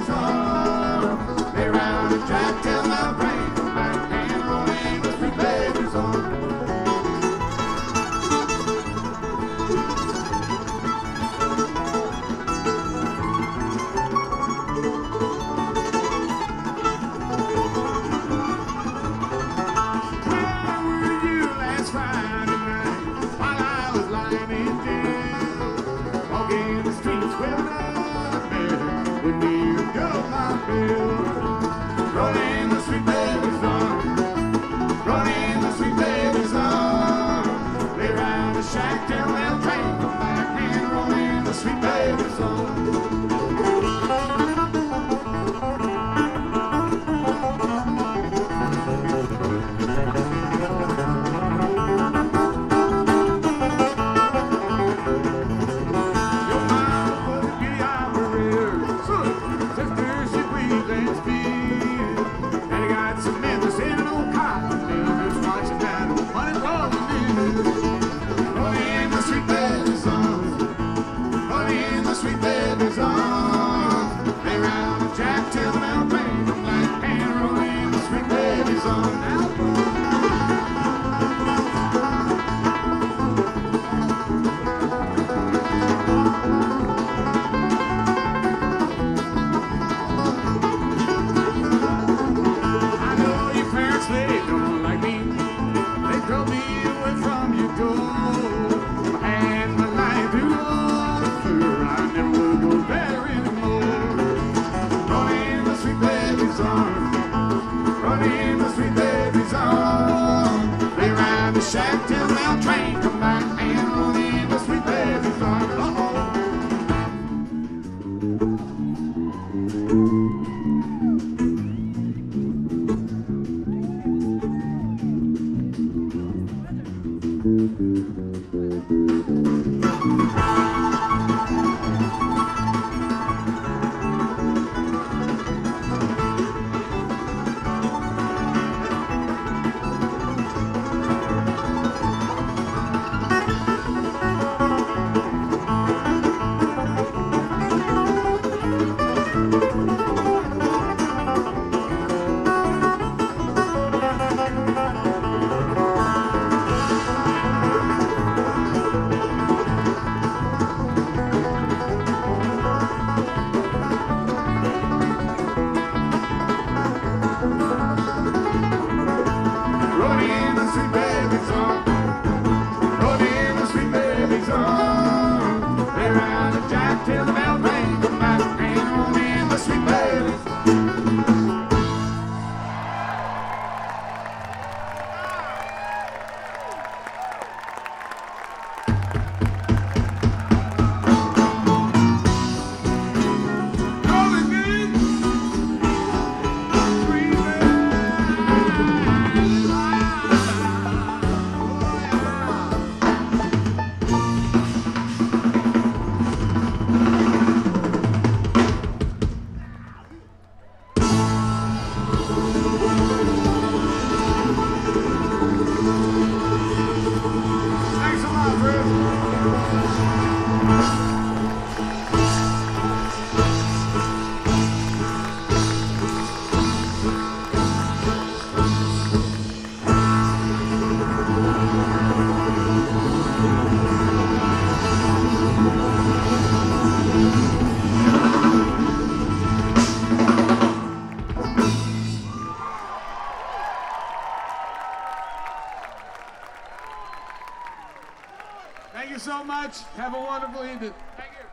baby's arms. Lay round and jack till the rain come back and roll in the sweet baby's arms. Running the sweet baby's arms, running the sweet baby's arms. Lay round the shack till they'll train come back and roll in the sweet baby's arms. Sweet baby's arms, lay round and jack till the bell ring. I'm like and roll in the sweet baby's arms. I know your parents, they don't like me. They drove me away from your door. I had my life to go. I never will go there anymore. Running the sweet baby's arms, running the sweet baby's arms. Lay round the shack till they'll train come back and roll in the sweet baby's arms. Thank you so much. Have a wonderful evening. Thank you.